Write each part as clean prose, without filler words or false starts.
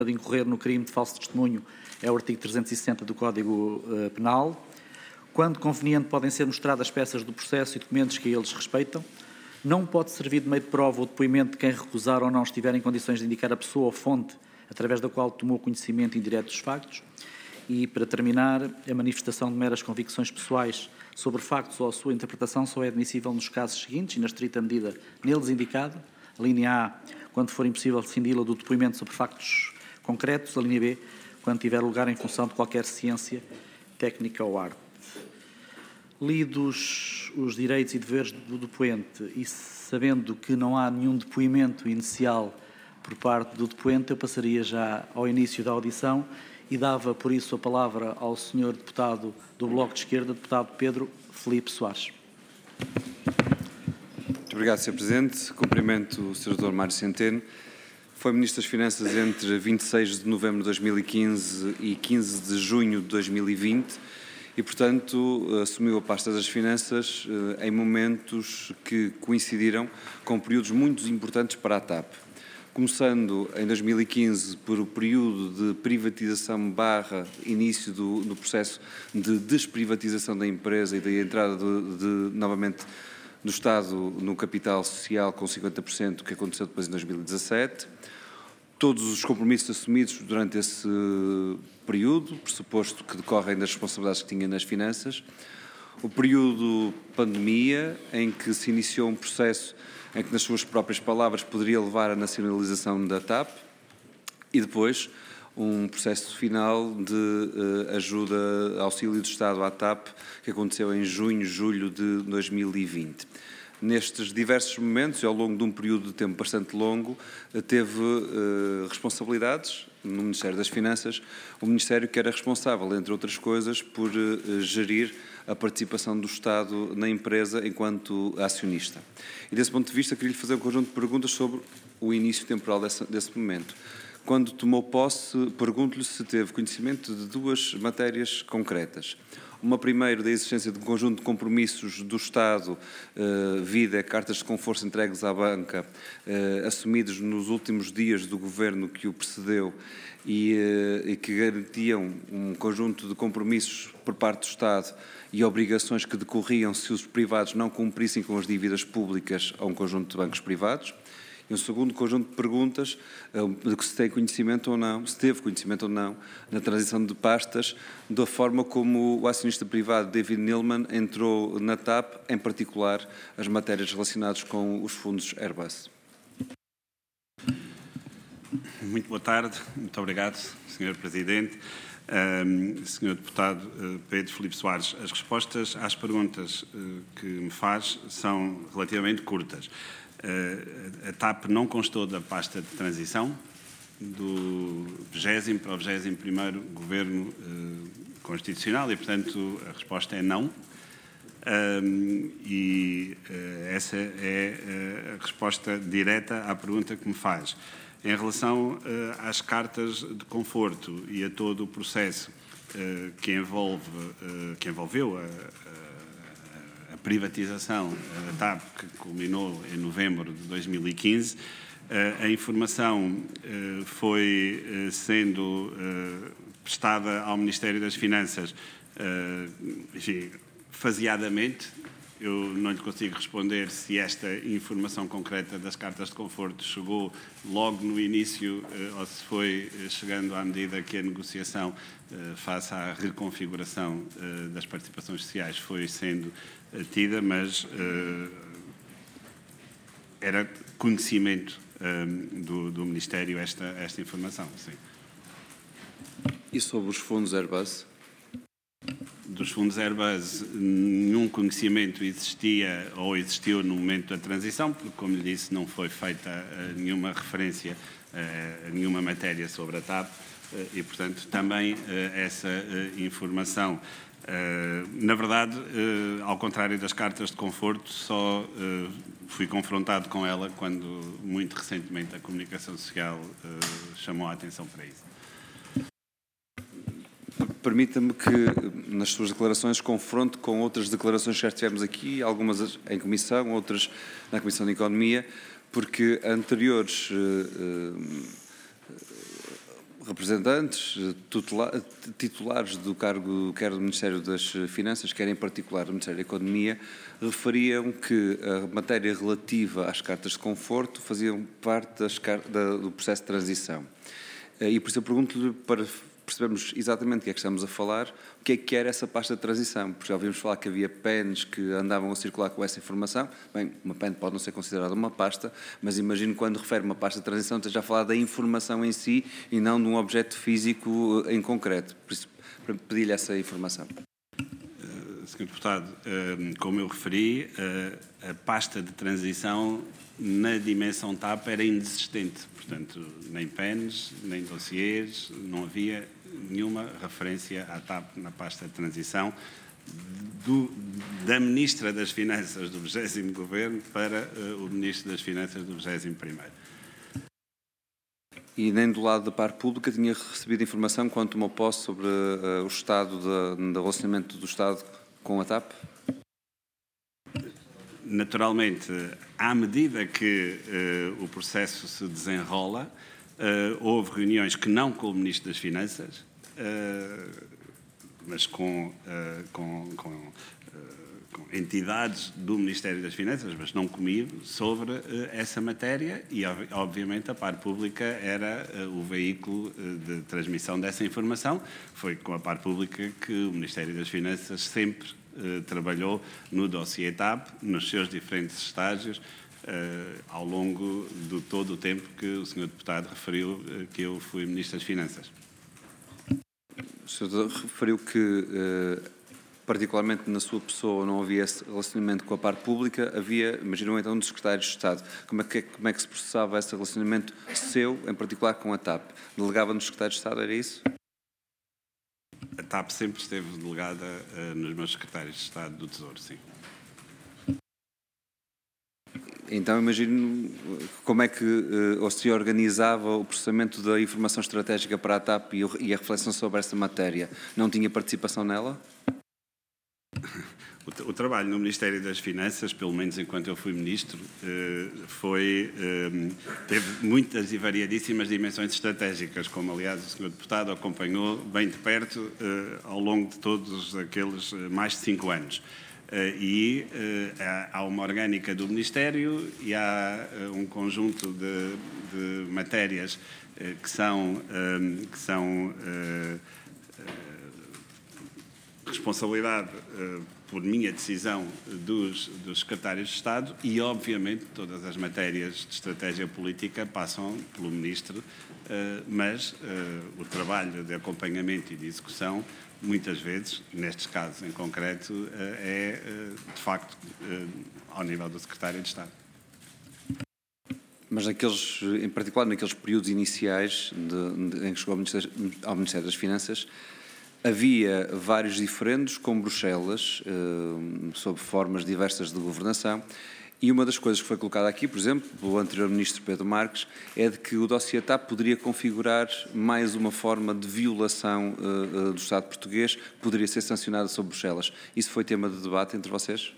de incorrer no crime de falso testemunho é o artigo 360 do Código Penal. Quando conveniente, podem ser mostradas peças do processo e documentos que a eles respeitam. Não pode servir de meio de prova o depoimento de quem recusar ou não estiver em condições de indicar a pessoa ou fonte através da qual tomou conhecimento indireto dos factos. E, para terminar, a manifestação de meras convicções pessoais sobre factos ou a sua interpretação só é admissível nos casos seguintes e na estrita medida neles indicado. A linha A, quando for impossível rescindi-la do depoimento sobre factos concretos. A linha B, quando tiver lugar em função de qualquer ciência, técnica ou arte. Lidos os direitos e deveres do depoente e sabendo que não há nenhum depoimento inicial por parte do depoente, eu passaria já ao início da audição e dava, por isso, a palavra ao Sr. Deputado do Bloco de Esquerda, Deputado Pedro Filipe Soares. Muito obrigado, Sr. Presidente. Cumprimento o Sr. Dr. Mário Centeno. Foi Ministro das Finanças entre 26 de novembro de 2015 e 15 de junho de 2020 e, portanto, assumiu a pasta das Finanças em momentos que coincidiram com períodos muito importantes para a TAP. Começando em 2015 por o período de privatização / início do processo de desprivatização da empresa e da entrada novamente do Estado no capital social com 50%, que aconteceu depois em 2017. Todos os compromissos assumidos durante esse período, pressuposto que decorrem das responsabilidades que tinha nas finanças. O período pandemia, em que se iniciou um processo em que, nas suas próprias palavras, poderia levar à nacionalização da TAP. E depois um processo final de ajuda, auxílio do Estado à TAP, que aconteceu em junho, julho de 2020. Nestes diversos momentos, e ao longo de um período de tempo bastante longo, teve responsabilidades no Ministério das Finanças, o Ministério que era responsável, entre outras coisas, por gerir a participação do Estado na empresa enquanto acionista. E desse ponto de vista, queria-lhe fazer um conjunto de perguntas sobre o início temporal desse momento. Quando tomou posse, pergunto-lhe se teve conhecimento de duas matérias concretas. Uma, primeiro, da existência de um conjunto de compromissos do Estado, vida, cartas de conforto entregues à banca, assumidos nos últimos dias do governo que o precedeu e que garantiam um conjunto de compromissos por parte do Estado e obrigações que decorriam se os privados não cumprissem com as dívidas públicas a um conjunto de bancos privados. E um segundo conjunto de perguntas de que se tem conhecimento ou não, se teve conhecimento ou não, na transição de pastas, da forma como o acionista privado David Neeleman entrou na TAP, em particular as matérias relacionadas com os fundos Airbus. Muito boa tarde, muito obrigado, Sr. Presidente. Sr. Deputado Pedro Filipe Soares, as respostas às perguntas que me faz são relativamente curtas. A TAP não constou da pasta de transição do 20º para o 21º Governo Constitucional e, portanto, a resposta é não. Essa é a resposta direta à pergunta que me faz. Em relação às cartas de conforto e a todo o processo que envolveu a privatização da TAP, que culminou em novembro de 2015, a informação foi sendo prestada ao Ministério das Finanças, enfim, faseadamente. Eu não lhe consigo responder se esta informação concreta das cartas de conforto chegou logo no início ou se foi chegando à medida que a negociação face à reconfiguração das participações sociais foi sendo tida, mas era conhecimento do Ministério esta informação, sim. E sobre os fundos Airbus? Dos fundos Airbus, nenhum conhecimento existia ou existiu no momento da transição, porque, como lhe disse, não foi feita nenhuma referência a nenhuma matéria sobre a TAP e, portanto, também essa informação. Na verdade, ao contrário das cartas de conforto, só fui confrontado com ela quando, muito recentemente, a comunicação social chamou a atenção para isso. Permita-me que, nas suas declarações, confronte com outras declarações que já tivemos aqui, algumas em Comissão, outras na Comissão de Economia, porque anteriores representantes, titulares do cargo, quer do Ministério das Finanças, quer em particular do Ministério da Economia, referiam que a matéria relativa às cartas de conforto faziam parte do processo de transição. E por isso eu pergunto-lhe, para percebermos exatamente o que é que estamos a falar, o que era essa pasta de transição, porque já ouvimos falar que havia PENs que andavam a circular com essa informação. Bem, uma PEN pode não ser considerada uma pasta, mas imagino quando refere uma pasta de transição esteja a falar da informação em si e não de um objeto físico em concreto. Por isso, para pedir-lhe essa informação. Sr. Deputado, como eu referi, a pasta de transição na dimensão TAP era inexistente. Portanto, nem PENs, nem dossiês, não havia nenhuma referência à TAP na pasta de transição da Ministra das Finanças do 20º Governo para o Ministro das Finanças do 21º. E nem do lado da parte pública tinha recebido informação quando tomou posse sobre o estado do relacionamento do Estado com a TAP? Naturalmente, à medida que o processo se desenrola, houve reuniões que não com o Ministro das Finanças, mas com entidades do Ministério das Finanças, mas não comigo, sobre essa matéria e, obviamente, a parte pública era o veículo de transmissão dessa informação. Foi com a parte pública que o Ministério das Finanças sempre trabalhou no dossiê TAP, nos seus diferentes estágios, ao longo de todo o tempo que o Sr. Deputado referiu que eu fui Ministro das Finanças. O Sr. referiu que, particularmente na sua pessoa, não havia esse relacionamento com a parte pública, havia, imaginam então, dos secretários de Estado. Como é que se processava esse relacionamento seu, em particular com a TAP? Delegava nos secretários de Estado, era isso? A TAP sempre esteve delegada nos meus secretários de Estado do Tesouro, sim. Então imagino como é que se organizava o processamento da informação estratégica para a TAP e a reflexão sobre essa matéria. Não tinha participação nela? O trabalho no Ministério das Finanças, pelo menos enquanto eu fui Ministro, teve muitas e variadíssimas dimensões estratégicas, como aliás o Sr. Deputado acompanhou bem de perto ao longo de todos aqueles mais de 5 anos. Há uma orgânica do Ministério e há um conjunto de matérias que são responsabilidade por minha decisão dos secretários de Estado e, obviamente, todas as matérias de estratégia política passam pelo Ministro, mas o trabalho de acompanhamento e de execução, muitas vezes, nestes casos em concreto, é, de facto, ao nível do secretário de Estado. Mas em particular naqueles períodos iniciais em que chegou ao Ministério das Finanças, havia vários diferendos com Bruxelas, sob formas diversas de governação, e uma das coisas que foi colocada aqui, por exemplo, pelo anterior Ministro Pedro Marques, é de que o dossiê TAP poderia configurar mais uma forma de violação do Estado português que poderia ser sancionada sob Bruxelas. Isso foi tema de debate entre vocês?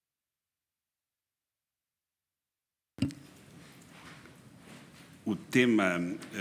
O tema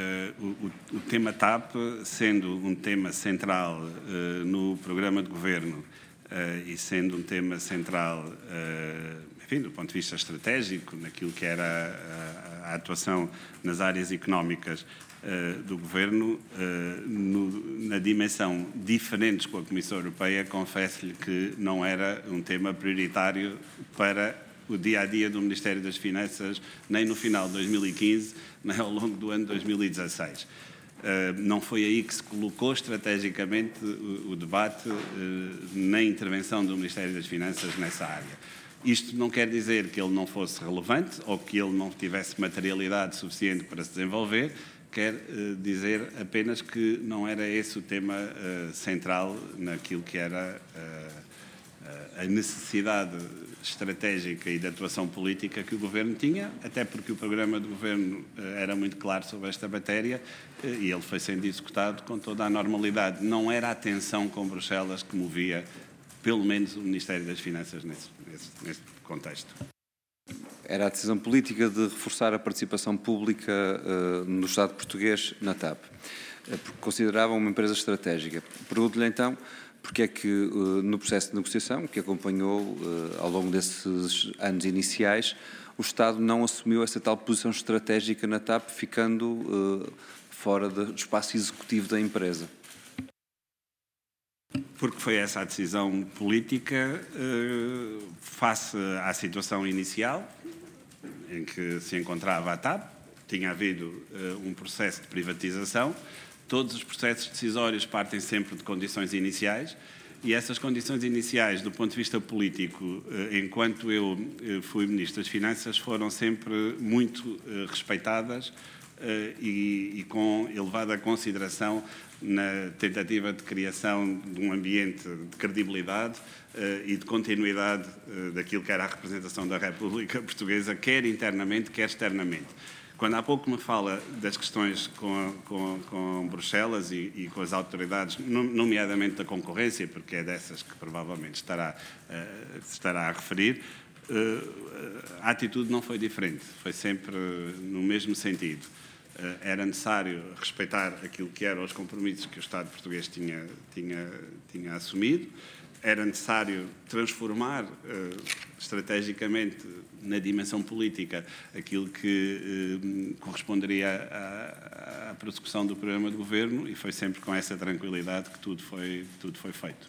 TAP, sendo um tema central no programa de governo e sendo um tema central, enfim, do ponto de vista estratégico, naquilo que era a atuação nas áreas económicas do governo, na dimensão diferentes com a Comissão Europeia, confesso-lhe que não era um tema prioritário para o dia-a-dia do Ministério das Finanças, nem no final de 2015, nem ao longo do ano 2016. Não foi aí que se colocou estrategicamente o debate na intervenção do Ministério das Finanças nessa área. Isto não quer dizer que ele não fosse relevante ou que ele não tivesse materialidade suficiente para se desenvolver, quer dizer apenas que não era esse o tema central naquilo que era a necessidade estratégica e de atuação política que o Governo tinha, até porque o programa do Governo era muito claro sobre esta matéria e ele foi sendo executado com toda a normalidade. Não era a tensão com Bruxelas que movia, pelo menos, o Ministério das Finanças nesse contexto. Era a decisão política de reforçar a participação pública no Estado português na TAP. porque consideravam uma empresa estratégica. Pergunto-lhe então, porque é que no processo de negociação que acompanhou ao longo desses anos iniciais, o Estado não assumiu essa tal posição estratégica na TAP, ficando fora do espaço executivo da empresa? Porque foi essa a decisão política face à situação inicial em que se encontrava a TAP. Tinha havido um processo de privatização. Todos os processos decisórios partem sempre de condições iniciais e essas condições iniciais, do ponto de vista político, enquanto eu fui Ministro das Finanças, foram sempre muito respeitadas e com elevada consideração na tentativa de criação de um ambiente de credibilidade e de continuidade daquilo que era a representação da República Portuguesa, quer internamente, quer externamente. Quando há pouco me fala das questões com Bruxelas e com as autoridades, nomeadamente da concorrência, porque é dessas que provavelmente estará a referir, a atitude não foi diferente, foi sempre no mesmo sentido. Era necessário respeitar aquilo que eram os compromissos que o Estado português tinha assumido, era necessário transformar estrategicamente na dimensão política aquilo que corresponderia à prossecução do programa de governo e foi sempre com essa tranquilidade que tudo foi feito.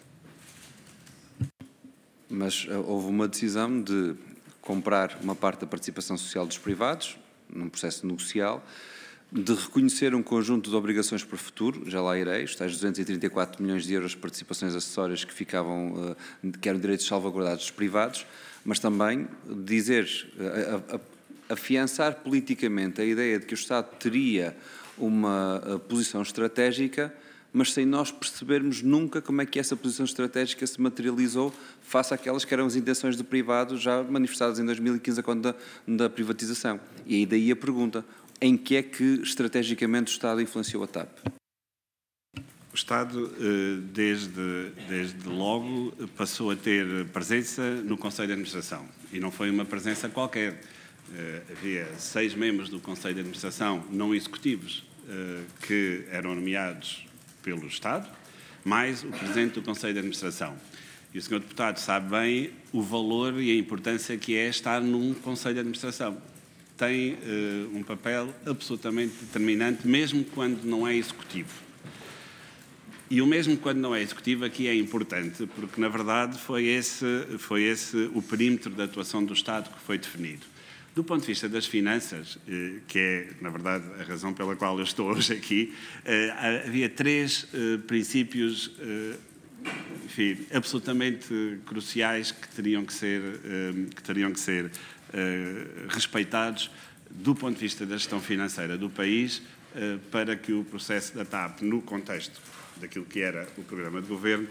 Mas houve uma decisão de comprar uma parte da participação social dos privados, num processo negocial, de reconhecer um conjunto de obrigações para o futuro, já lá irei, os tais 234 milhões de euros de participações acessórias que ficavam, que eram direitos salvaguardados dos privados, mas também dizer, afiançar politicamente a ideia de que o Estado teria uma posição estratégica, mas sem nós percebermos nunca como é que essa posição estratégica se materializou face àquelas que eram as intenções do privado já manifestadas em 2015, quando da privatização. E aí daí a pergunta: em que é que estrategicamente o Estado influenciou a TAP? O Estado, desde logo, passou a ter presença no Conselho de Administração. E não foi uma presença qualquer. Havia 6 membros do Conselho de Administração não executivos que eram nomeados pelo Estado, mais o Presidente do Conselho de Administração. E o Sr. Deputado sabe bem o valor e a importância que é estar num Conselho de Administração. Tem um papel absolutamente determinante, mesmo quando não é executivo. E o mesmo quando não é executivo aqui é importante, porque, na verdade, foi esse o perímetro de atuação do Estado que foi definido. Do ponto de vista das finanças, que é, na verdade, a razão pela qual eu estou hoje aqui, havia 3 princípios enfim, absolutamente cruciais que teriam que ser respeitados do ponto de vista da gestão financeira do país para que o processo da TAP, no contexto daquilo que era o programa de governo,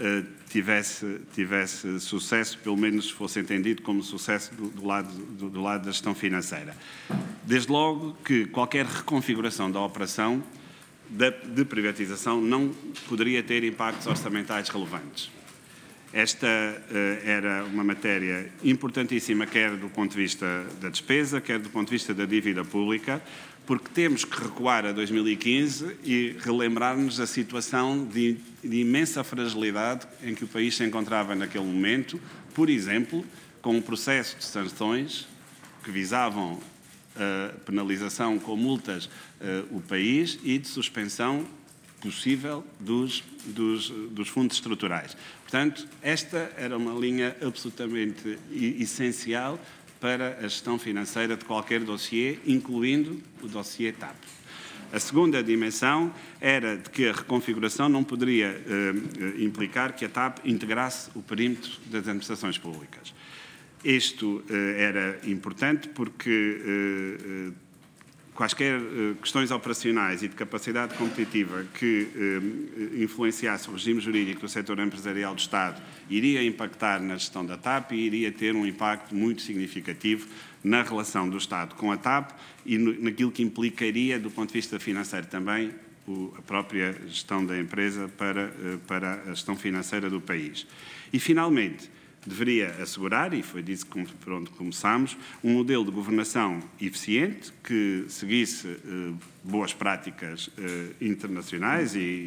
tivesse sucesso, pelo menos fosse entendido como sucesso do lado da gestão financeira. Desde logo que qualquer reconfiguração da operação de privatização não poderia ter impactos orçamentais relevantes. Esta era uma matéria importantíssima, quer do ponto de vista da despesa, quer do ponto de vista da dívida pública, porque temos que recuar a 2015 e relembrar-nos a situação de imensa fragilidade em que o país se encontrava naquele momento, por exemplo, com um processo de sanções que visavam a penalização com multas o país e de suspensão possível dos fundos estruturais. Portanto, esta era uma linha absolutamente essencial para a gestão financeira de qualquer dossiê, incluindo o dossiê TAP. A segunda dimensão era de que a reconfiguração não poderia implicar que a TAP integrasse o perímetro das administrações públicas. Isto era importante porque quaisquer questões operacionais e de capacidade competitiva que influenciasse o regime jurídico do setor empresarial do Estado iria impactar na gestão da TAP e iria ter um impacto muito significativo na relação do Estado com a TAP e naquilo que implicaria, do ponto de vista financeiro também, a própria gestão da empresa para a gestão financeira do país. E, finalmente, deveria assegurar, e foi disso que pronto, começámos, um modelo de governação eficiente que seguisse boas práticas internacionais e